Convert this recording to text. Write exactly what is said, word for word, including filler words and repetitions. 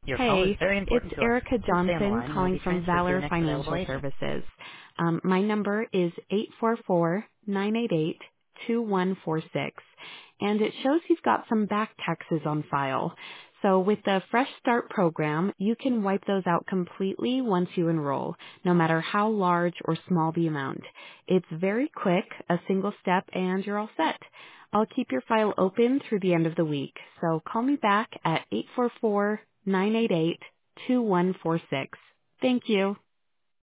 Your call is Hey, very it's important to us. Erica Please stay on the Johnson line and we'll calling be from transferred to the Valor next available Financial agent. Services. Um, my number is eight four four, nine eight eight, two one four six, and it shows you've got some back taxes on file. So with the Fresh Start program, you can wipe those out completely once you enroll, no matter how large or small the amount. It's very quick, a single step, and you're all set. I'll keep your file open through the end of the week, so call me back at eight four four, nine eight eight, two one four six. Thank you.